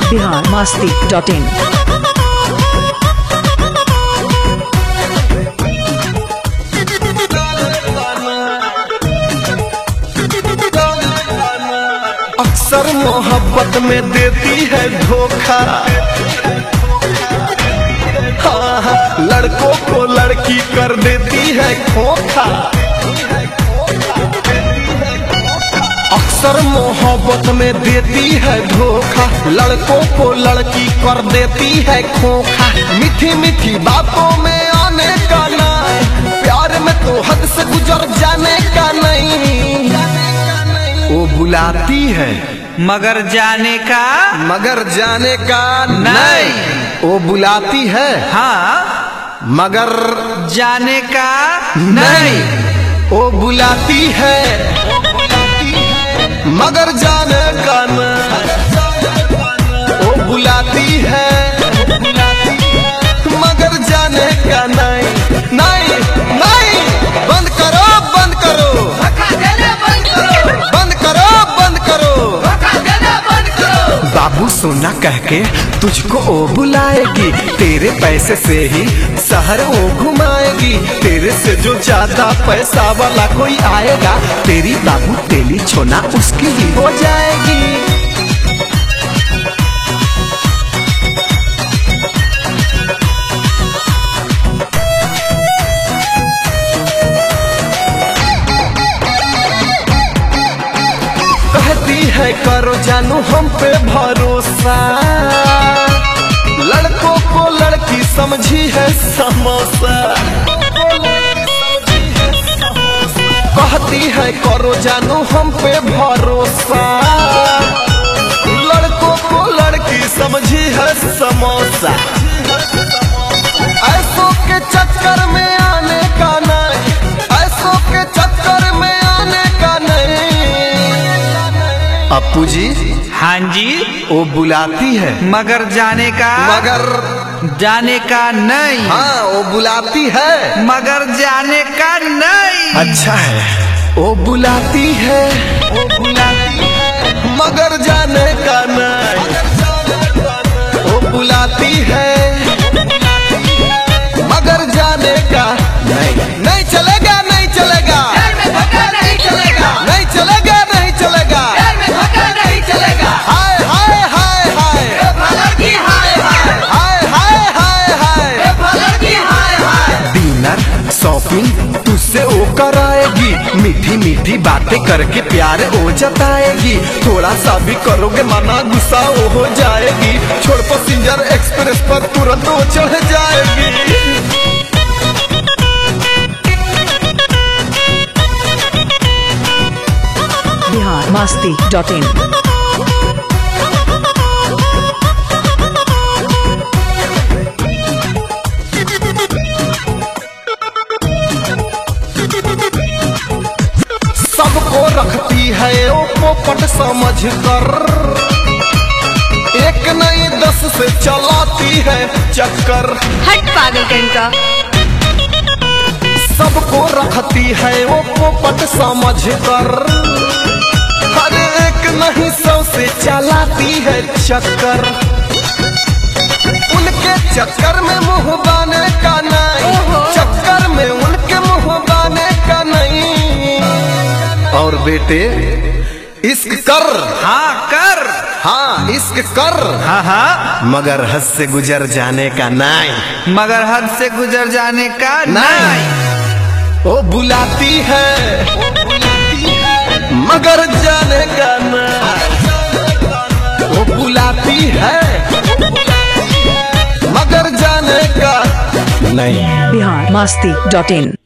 biharmasti.in। अक्सर मोहब्बत में देती है धोखा। हाँ, लड़कों को लड़की कर देती है खोखा। अक्सर मोहब्बत में देती है धोखा, लड़कों को लड़की कर देती है खोखा। मीठी मीठी बातों में आने का नहीं, प्यार में तो हद से गुजर जाने का नहीं। वो बुलाती है मगर जाने का नहीं। वो बुलाती है हाँ, मगर जाने का नहीं। वो बुलाती है मगर जाने का नहीं। वो बुलाती है मगर जाने का नहीं। नहीं नहीं, बंद करो बंद करो बंद करो बंद करो। बाबू सोना कह के तुझको ओ बुलाएगी, तेरे पैसे से ही शहर वो घुमाएगी। तेरे से जो ज्यादा पैसा वाला कोई आएगा, तेरी बाबू तेली छोना उसकी ही हो जाएगी। कहती है करो जानू हम पे भरोसा, लड़कों को लड़की समझी है समोसा। कहती है करो जानू हम पे भरोसा, लड़कों को लड़की समझी है समोसा। ऐसों के चक्कर में आने का नहीं, ऐसों के चक्कर में आने का नहीं। अप्पू जी हाँ जी, वो बुलाती है मगर जाने का नहीं। हाँ, वो बुलाती है मगर जाने का नहीं। अच्छा है, वो बुलाती है मगर जाने का नहीं। वो बुलाती है मगर जाने का नहीं। नहीं चलेगा नहीं चलेगा नहीं चलेगा नहीं चलेगा नहीं चलेगा। हाय हाय हाय हाय हाय हाय हाय। डिनर शॉपिंग तुझसे वो कराएगी, मीठी मीठी बातें करके प्यार वो जताएगी। थोड़ा सा भी करोगे मना गुस्सा वो हो जाएगी। छोड़ पैसेंजर एक्सप्रेस पर तुरंत वो चढ़ जाएगी। biharmasti.in। सबको रखती है वो पोपट समझ कर, एक नहीं 10 से चलाती है चक्कर। हट पागल कहीं का। सबको रखती है वो पोपट समझ कर, हर एक नहीं 100 से चलाती है चक्कर। उनके चक्कर में मुंह बाने का नहीं, चक्कर में उनके मुंह बाने का नहीं। और बेटे इश्क कर, हाँ इश्क कर, हाँ मगर हद से गुजर जाने का नहीं। मगर हद से गुजर जाने का नहीं। वो बुलाती है मगर जाने का नहीं। वो बुलाती है मगर जाने का नहीं। biharmasti.in।